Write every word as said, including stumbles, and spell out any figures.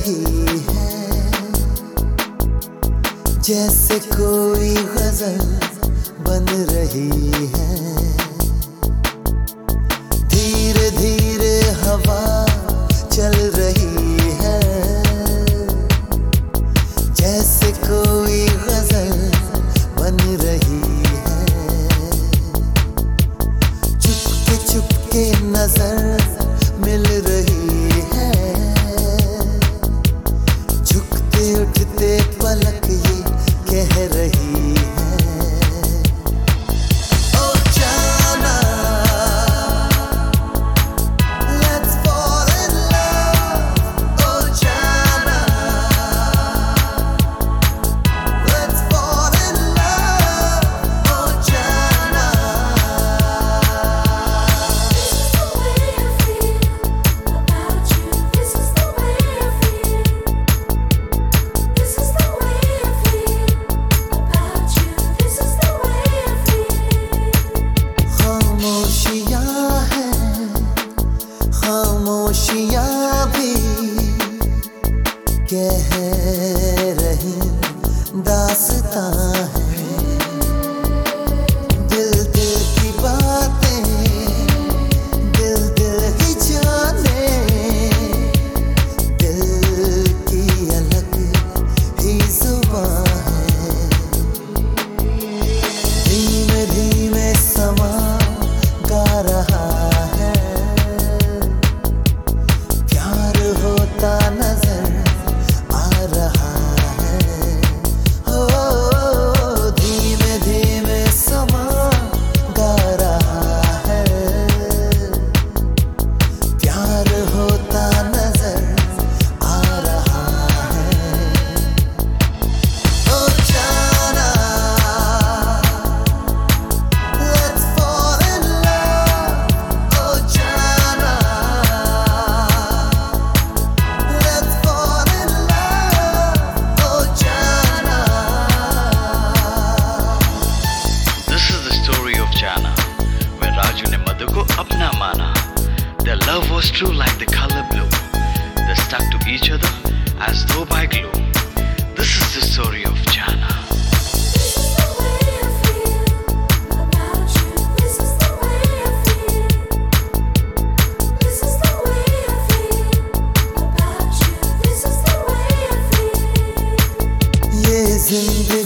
रही है, जैसे कोई गजल बन रही है। धीरे धीरे हवा चल रही है, जैसे कोई गजल बन रही है। चुपके चुपके नजर मिल रही है, झुकते उठते पलक ये कह रही है, ओ जाना let's fall in love, ओ जाना let's fall in love, ओ जाना। खामोशियाँ हैं, खामोशियाँ भी कह रही दास्तां है। दिल दिल की बातें दिल दिल ही जाने, दिल की अलग ही जुबां है। धीमे धीमे समा गा रहा है, प्यार होता नजर आ रहा है। ओ धीमे धीमे समा गा रहा है, प्यार होता नजर आ रहा है। ओ जाना let's fall in love, ओ जाना let's fall in love, ओ जाना। This is the story of Jana, where Raju ने मधु को अपना माना. Their love was true like the color blue. They stuck to each other as though by glue. This is the story of Jana. ये जिंदगी